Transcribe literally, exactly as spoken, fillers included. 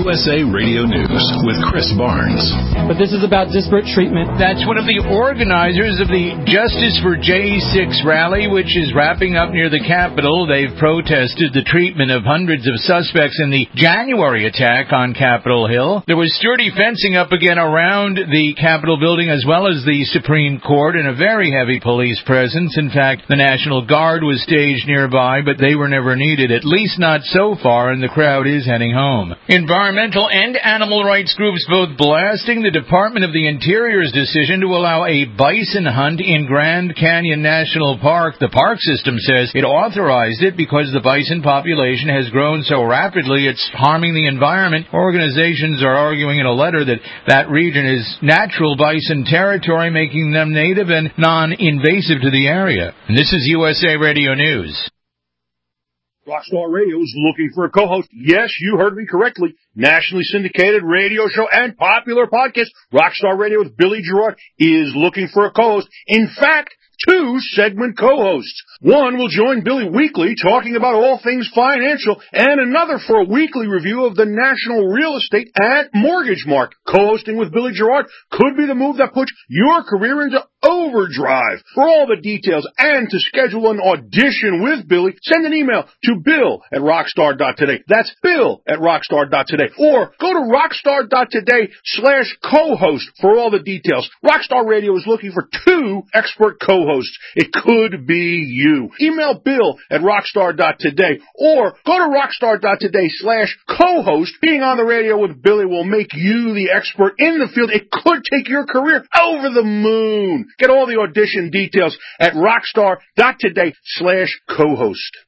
U S A Radio News with Chris Barnes. But this is about disparate treatment. That's one of the organizers of the Justice for J six rally, which is wrapping up near the Capitol. They've protested the treatment of hundreds of suspects in the January attack on Capitol Hill. There was sturdy fencing up again around the Capitol building as well as the Supreme Court, and a very heavy police presence. In fact, the National Guard was staged nearby, but they were never needed, at least not so far, and the crowd is heading home. Environmental and animal rights groups both blasting the Department of the Interior's decision to allow a bison hunt in Grand Canyon National Park. The park system says it authorized it because the bison population has grown so rapidly it's harming the environment. Organizations are arguing in a letter that that region is natural bison territory, making them native and non-invasive to the area. And this is U S A Radio News. Rockstar Radio is looking for a co-host. Yes, you heard me correctly. Nationally syndicated radio show and popular podcast, Rockstar Radio with Billy Gerard, is looking for a co-host. In fact, two segment co-hosts. One will join Billy weekly talking about all things financial, and another for a weekly review of the national real estate and mortgage market. Co-hosting with Billy Gerard could be the move that puts your career into overdrive. For all the details and to schedule an audition with Billy, send an email to bill at rockstar dot today. That's bill at rockstar dot today. Or go to rockstar dot today slash co-host for all the details. Rockstar Radio is looking for two expert co-hosts. It could be you. Email bill at rockstar dot today or go to rockstar dot today slash co-host. Being on the radio with Billy will make you the expert in the field. It could take your career over the moon. Get all the audition details at rockstar dot today slash co-host.